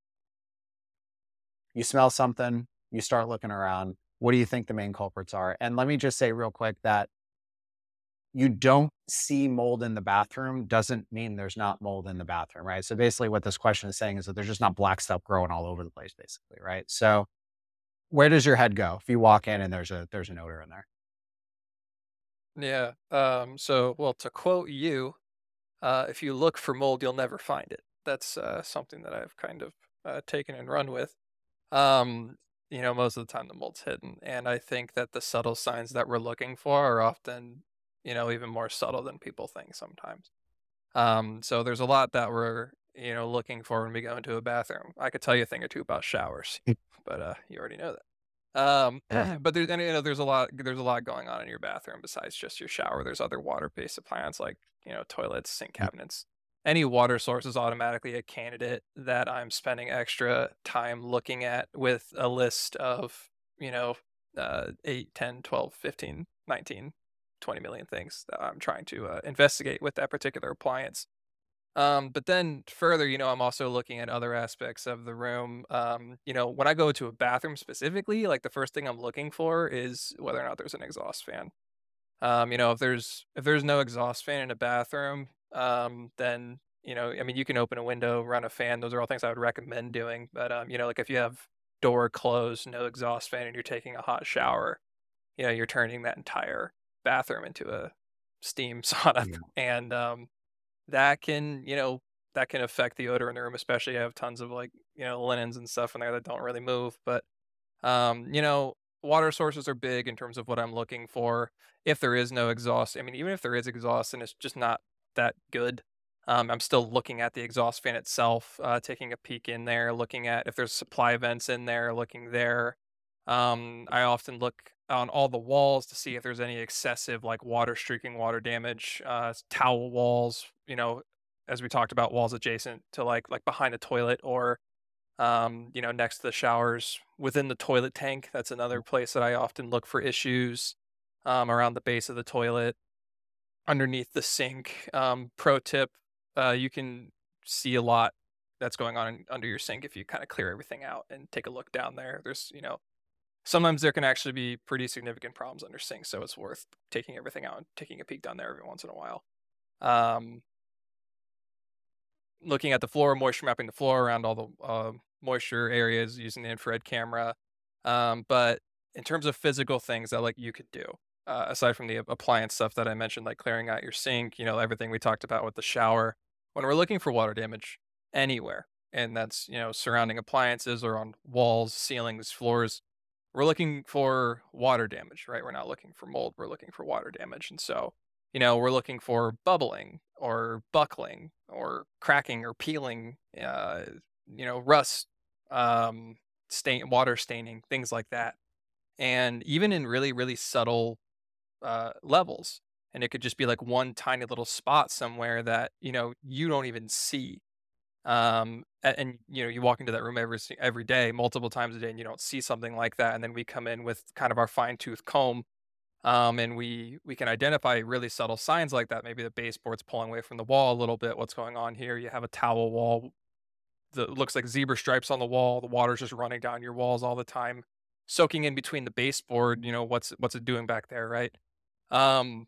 you smell something, you start looking around. What do you think the main culprits are? And let me just say real quick that you don't see mold in the bathroom doesn't mean there's not mold in the bathroom, right? So basically what this question is saying is that there's just not black stuff growing all over the place, basically, right? So where does your head go if you walk in and there's an odor in there? Yeah. So, well, to quote you, if you look for mold, you'll never find it. That's something that I've kind of taken and run with. Um, most of the time the mold's hidden, and I think that the subtle signs that we're looking for are often, even more subtle than people think sometimes. So there's a lot that we're, looking for when we go into a bathroom. I could tell you a thing or two about showers, but you already know that. But there's and, there's a lot going on in your bathroom besides just your shower. There's other water-based appliances like, toilets, sink cabinets. Any water source is automatically a candidate that I'm spending extra time looking at with a list of, 8, 10, 12, 15, 19, 20 million things that I'm trying to investigate with that particular appliance. But then further, I'm also looking at other aspects of the room. When I go to a bathroom specifically, like the first thing I'm looking for is whether or not there's an exhaust fan. If there's no exhaust fan in a bathroom, then I mean, you can open a window, run a fan. Those are all things I would recommend doing. But like if you have door closed, no exhaust fan, and you're taking a hot shower, you're turning that entire bathroom into a steam sauna, Yeah. and that can affect the odor in the room, especially I have tons of, like, linens and stuff in there that don't really move, but, water sources are big in terms of what I'm looking for. If there is no exhaust, I mean, even if there is exhaust and it's just not that good, I'm still looking at the exhaust fan itself, taking a peek in there, looking at if there's supply vents in there, looking there. I often look on all the walls to see if there's any excessive, like, water streaking, water damage, towel walls, as we talked about, walls adjacent to, like behind a toilet or, next to the showers, within the toilet tank. That's another place that I often look for issues, around the base of the toilet, underneath the sink. Pro tip, you can see a lot that's going on under your sink if you kinda clear everything out and take a look down there. Sometimes there can actually be pretty significant problems under sinks, so it's worth taking everything out and taking a peek down there every once in a while. Um, Looking at the floor, moisture mapping the floor around all the moisture areas using the infrared camera. But in terms of physical things that like you could do, aside from the appliance stuff that I mentioned, like clearing out your sink, everything we talked about with the shower, when we're looking for water damage anywhere, and that's surrounding appliances or on walls, ceilings, floors, we're looking for water damage, right? We're not looking for mold, we're looking for water damage. And so, we're looking for bubbling or buckling or cracking or peeling, rust, water staining, things like that. And even in really, really subtle levels. And it could just be like one tiny little spot somewhere that, you don't even see. And you walk into that room every day, multiple times a day, and you don't see something like that. And then we come in with kind of our fine tooth comb, and we can identify really subtle signs like that. Maybe the baseboard's pulling away from the wall a little bit. What's going on here? You have a towel wall that looks like zebra stripes on the wall. The water's just running down your walls all the time, soaking in between the baseboard. What's it doing back there, right? Um,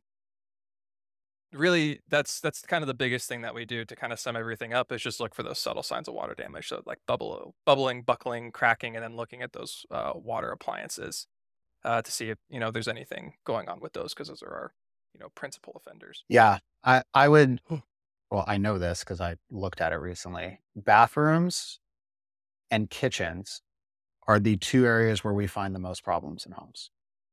Really, that's kind of the biggest thing that we do to kind of sum everything up is just look for those subtle signs of water damage. So like bubbling, buckling, cracking, and then looking at those water appliances to see if there's anything going on with those because those are our principal offenders. Yeah. I would, well, I know this because I looked at it recently. Bathrooms and kitchens are the two areas where we find the most problems in homes.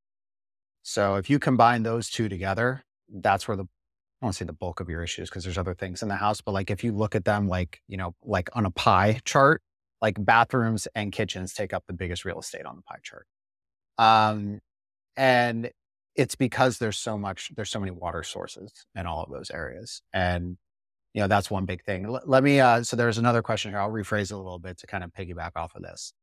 So if you combine those two together, that's where I won't say the bulk of your issues because there's other things in the house, but like if you look at them like, like on a pie chart, like bathrooms and kitchens take up the biggest real estate on the pie chart. Um, and it's because there's so many water sources in all of those areas. And, that's one big thing. Let me, so there's another question here. I'll rephrase it a little bit to kind of piggyback off of this.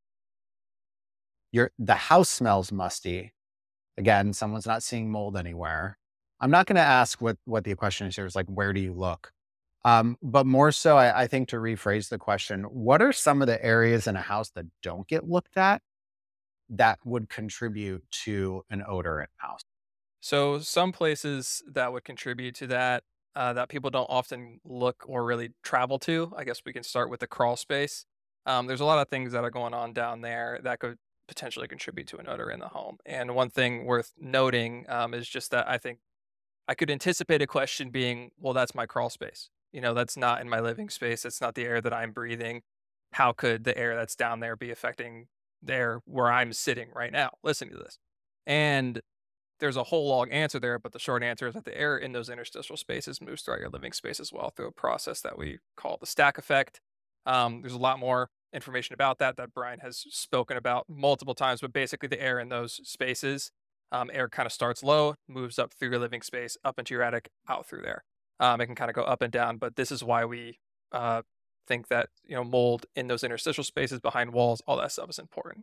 The house smells musty. Again, someone's not seeing mold anywhere. I'm not going to ask what the question is here is like, where do you look? But more so, I think to rephrase the question, what are some of the areas in a house that don't get looked at that would contribute to an odor in a house? So some places that would contribute to that, that people don't often look or really travel to, I guess we can start with the crawl space. There's a lot of things that are going on down there that could potentially contribute to an odor in the home. And one thing worth noting is just that I think I could anticipate a question being, well, that's my crawl space. That's not in my living space. It's not the air that I'm breathing. How could the air that's down there be affecting the air where I'm sitting right now, listening to this? And there's a whole long answer there, but the short answer is that the air in those interstitial spaces moves throughout your living space as well through a process that we call the stack effect. There's a lot more information about that Brian has spoken about multiple times, but basically the air in those spaces, air kind of starts low, moves up through your living space, up into your attic, out through there. It can kind of go up and down, but this is why we think that mold in those interstitial spaces behind walls, all that stuff is important.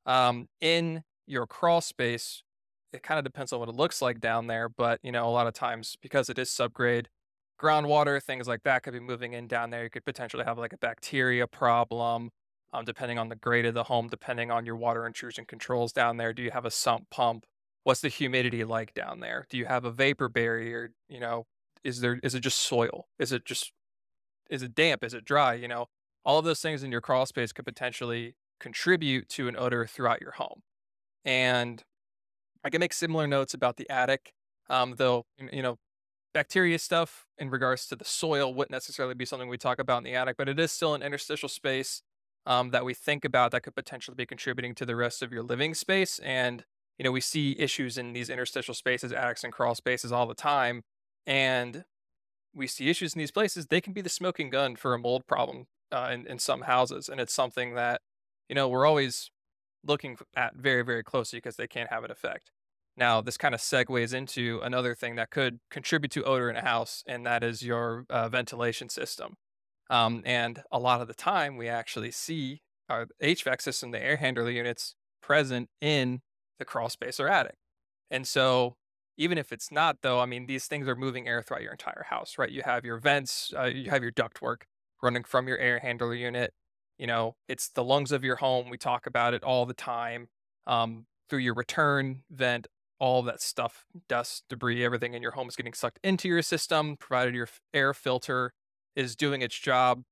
In your crawl space, it kind of depends on what it looks like down there, but a lot of times because it is subgrade, groundwater, things like that could be moving in down there. You could potentially have like a bacteria problem, depending on the grade of the home, depending on your water intrusion controls down there. Do you have a sump pump? What's the humidity like down there? Do you have a vapor barrier? Is it just soil? Is it damp? Is it dry? All of those things in your crawl space could potentially contribute to an odor throughout your home. And I can make similar notes about the attic, though, bacteria stuff in regards to the soil wouldn't necessarily be something we talk about in the attic, but it is still an interstitial space that we think about that could potentially be contributing to the rest of your living space. And, we see issues in these interstitial spaces, attics and crawl spaces all the time. And we see issues in these places. They can be the smoking gun for a mold problem in some houses. And it's something that, we're always looking at very, very closely because they can have an effect. Now, this kind of segues into another thing that could contribute to odor in a house, and that is your ventilation system. And a lot of the time, we actually see our HVAC system, the air handler units, present in the crawl space or attic. And so, even if it's not, though, I mean, these things are moving air throughout your entire house, right? You have your vents, you have your ductwork running from your air handler unit. It's the lungs of your home. We talk about it all the time. Through your return vent, all of that stuff, dust, debris, everything in your home is getting sucked into your system, provided your air filter is doing its job.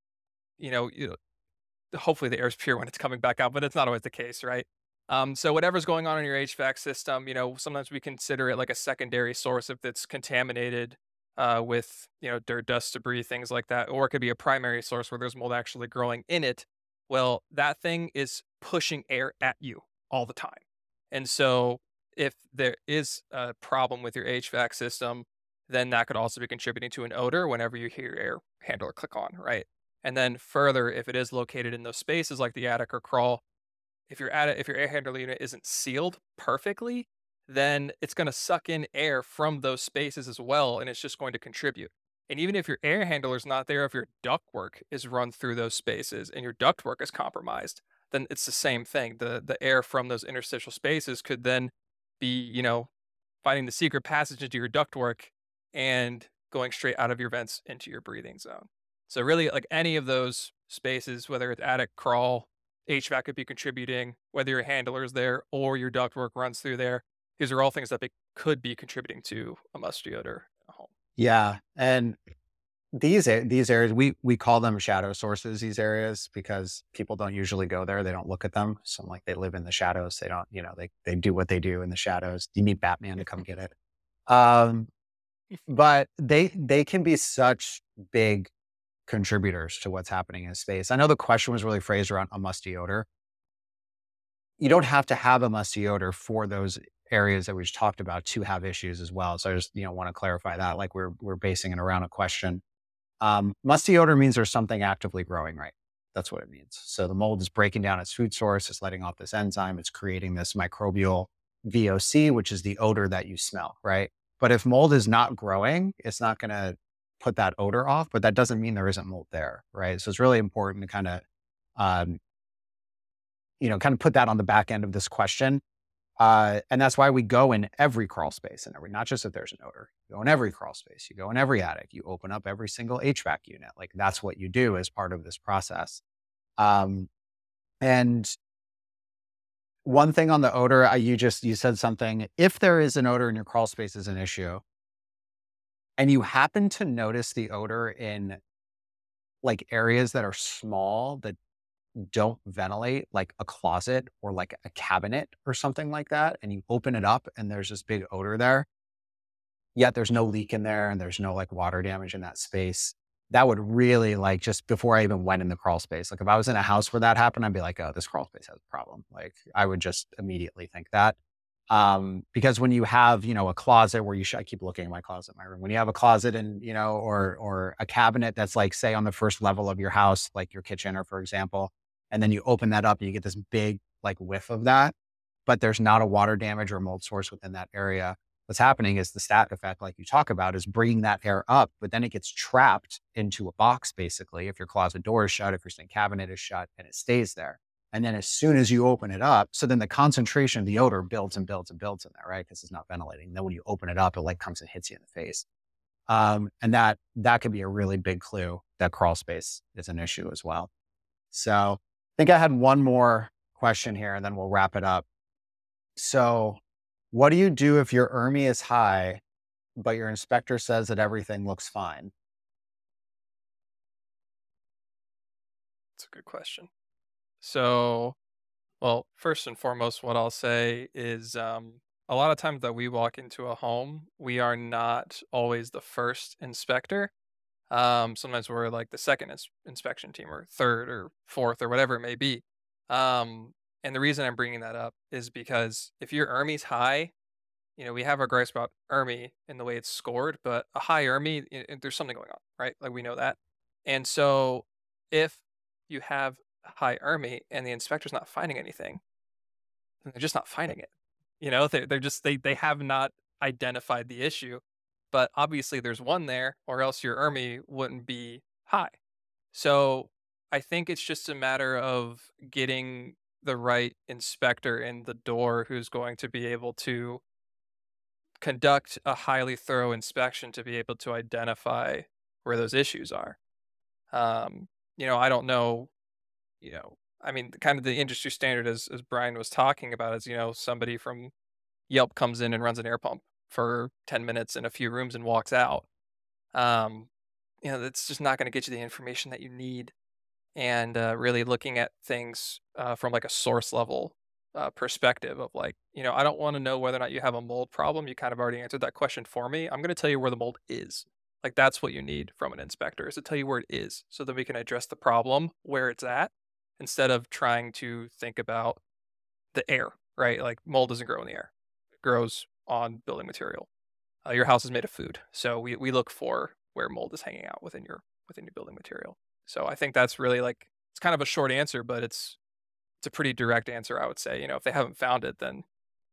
Hopefully the air is pure when it's coming back out, but it's not always the case, right? So whatever's going on in your HVAC system, sometimes we consider it like a secondary source if it's contaminated with dirt, dust, debris, things like that, or it could be a primary source where there's mold actually growing in it. Well, that thing is pushing air at you all the time, and so if there is a problem with your HVAC system, then that could also be contributing to an odor whenever you hear your air handler click on, right? And then further, if it is located in those spaces like the attic or crawl, if your air handler unit isn't sealed perfectly, then it's going to suck in air from those spaces as well, and it's just going to contribute. And even if your air handler is not there, if your ductwork is run through those spaces and your ductwork is compromised, then it's the same thing. The air from those interstitial spaces could then be, finding the secret passage into your ductwork and going straight out of your vents into your breathing zone. So really, like any of those spaces, whether it's attic, crawl, HVAC could be contributing, whether your handler is there or your ductwork runs through there. These are all things that could be contributing to a musty odor in a home. Yeah. And these areas, we call them shadow sources, these areas, because people don't usually go there. They don't look at them. So like they live in the shadows. They don't, they do what they do in the shadows. You need Batman to come get it. Um, but they can be such big contributors to what's happening in space. I know the question was really phrased around a musty odor. You don't have to have a musty odor for those areas that we just talked about to have issues as well. So I just, want to clarify that, like we're basing it around a question. Musty odor means there's something actively growing, right? That's what it means. So the mold is breaking down its food source, it's letting off this enzyme, it's creating this microbial VOC, which is the odor that you smell, right? But if mold is not growing, it's not going to put that odor off, but that doesn't mean there isn't mold there, right? So it's really important to um, kind of put that on the back end of this question. And that's why we go in every crawl space and not just if there's an odor, you go in every crawl space, you go in every attic, you open up every single HVAC unit. Like that's what you do as part of this process. Um, and one thing on the odor, you said something, if there is an odor in your crawl space is an issue, and you happen to notice the odor in like areas that are small that don't ventilate, like a closet or like a cabinet or something like that, and you open it up and there's this big odor there, yet there's no leak in there and there's no like water damage in that space. That would really like just before I even went in the crawl space. Like if I was in a house where that happened, I'd be like, oh, this crawl space has a problem. Like I would just immediately think that. Because when you have, a closet where I keep looking at my closet in my room, when you have a closet and, or a cabinet that's like, say on the first level of your house, like your kitchen, or for example, and then you open that up and you get this big like whiff of that, but there's not a water damage or mold source within that area. What's happening is the stack effect, like you talk about, is bringing that air up, but then it gets trapped into a box, basically. If your closet door is shut, if your sink cabinet is shut, and it stays there. And then as soon as you open it up, so then the concentration of the odor builds and builds and builds in there, right? Because it's not ventilating. And then when you open it up, it like comes and hits you in the face. And that could be a really big clue that crawl space is an issue as well. So I think I had one more question here and then we'll wrap it up. So what do you do if your ERMI is high, but your inspector says that everything looks fine? That's a good question. So, well, first and foremost, what I'll say is a lot of times that we walk into a home, we are not always the first inspector. Sometimes we're like the second inspection team or third or fourth or whatever it may be. And the reason I'm bringing that up is because if your ERMI's high, we have our gripes about ERMI and the way it's scored, but a high ERMI, there's something going on, right? Like we know that. And so if you have a high ERMI and the inspector's not finding anything, then they're just not finding it. They have not identified the issue, but obviously there's one there, or else your ERMI wouldn't be high. So I think it's just a matter of getting the right inspector in the door who's going to be able to conduct a highly thorough inspection to be able to identify where those issues are. I don't know, I mean, kind of the industry standard as Brian was talking about is, somebody from Yelp comes in and runs an air pump for 10 minutes in a few rooms and walks out. Um, that's just not going to get you the information that you need. And really looking at things from like a source level perspective of like, I don't want to know whether or not you have a mold problem. You kind of already answered that question for me. I'm going to tell you where the mold is. Like that's what you need from an inspector is to tell you where it is so that we can address the problem where it's at instead of trying to think about the air, right? Like mold doesn't grow in the air. It grows on building material. Your house is made of food. So we look for where mold is hanging out within your building material. So I think that's really like it's kind of a short answer, but it's a pretty direct answer, I would say. If they haven't found it, then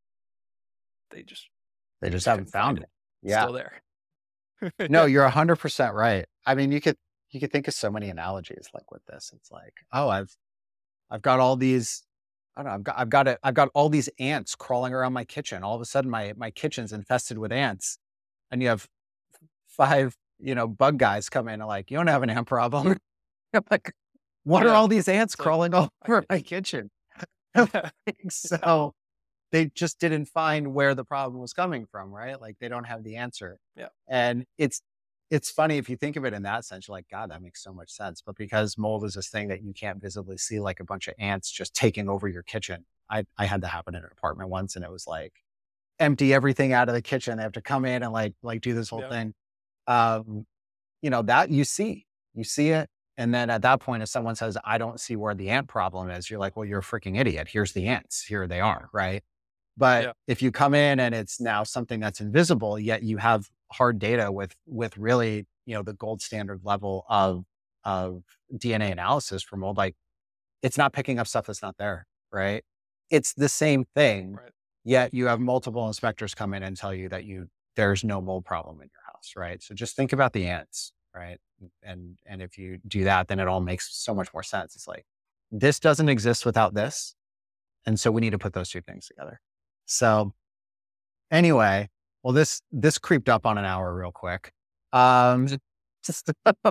they just They they just just haven't couldn't find found it. it. It's Yeah. still there. No, you're 100% right. I mean, you could think of so many analogies like with this. It's like, oh, I've got all these, I don't know, I've got all these ants crawling around my kitchen. All of a sudden my kitchen's infested with ants. And you have five, bug guys come in and like, you don't have an ant problem. I'm like, what are Yeah. all these ants It's like crawling all I over get my you. kitchen? Yeah. So they just didn't find where the problem was coming from, right? Like they don't have the answer. Yeah. And it's funny if you think of it in that sense, you're like, God, that makes so much sense. But because mold is this thing that you can't visibly see, like a bunch of ants just taking over your kitchen. I had that happen in an apartment once and it was like empty everything out of the kitchen. They have to come in and like do this whole Yeah. thing. Um, that you see it. And then at that point, if someone says, I don't see where the ant problem is, you're like, well, you're a freaking idiot. Here's the ants. Here they are. Right. But Yeah. if you come in and it's now something that's invisible, yet you have hard data with really, the gold standard level of DNA analysis for mold, like it's not picking up stuff that's not there. Right. It's the same thing. Right. yet you have multiple inspectors come in and tell you that there's no mold problem in your house, right? So just think about the ants, right? And if you do that, then it all makes so much more sense. It's like, this doesn't exist without this. And so we need to put those two things together. So anyway, well, this creeped up on an hour real quick. Just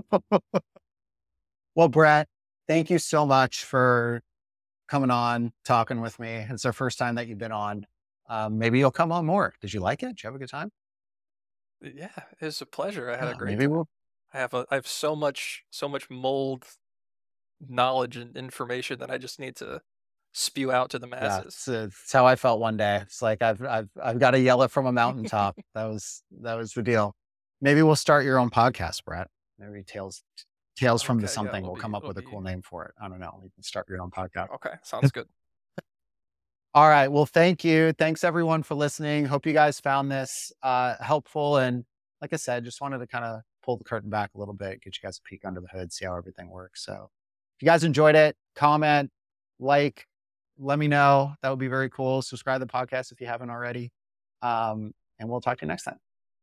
well, Brett, thank you so much for coming on, talking with me. It's our first time that you've been on. Maybe you'll come on more. Did you like it? Did you have a good time? Yeah, it was a pleasure. I had a great Maybe time. we'll. I have so much mold knowledge and information that I just need to spew out to the Yeah, masses. it's how I felt one day. It's like I've got to yell it from a mountaintop. That was the deal. Maybe we'll start your own podcast, Brett. Maybe Tales from the Okay, yeah, something. We'll come up with a cool name for it. I don't know. You can start your own podcast. Okay, sounds good. All right. Well, thank you. Thanks everyone for listening. Hope you guys found this helpful. And like I said, just wanted to kind of pull the curtain back a little bit, get you guys a peek under the hood, see how everything works. So if you guys enjoyed it, comment, like, let me know. That would be very cool. Subscribe to the podcast if you haven't already. And we'll talk to you next time.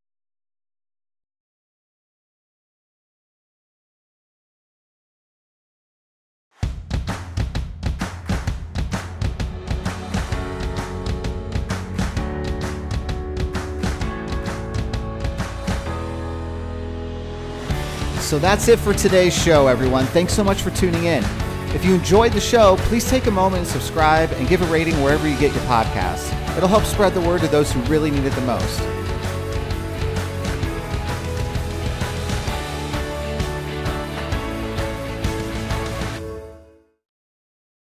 So that's it for today's show, everyone. Thanks so much for tuning in. If you enjoyed the show, please take a moment and subscribe and give a rating wherever you get your podcasts. It'll help spread the word to those who really need it the most.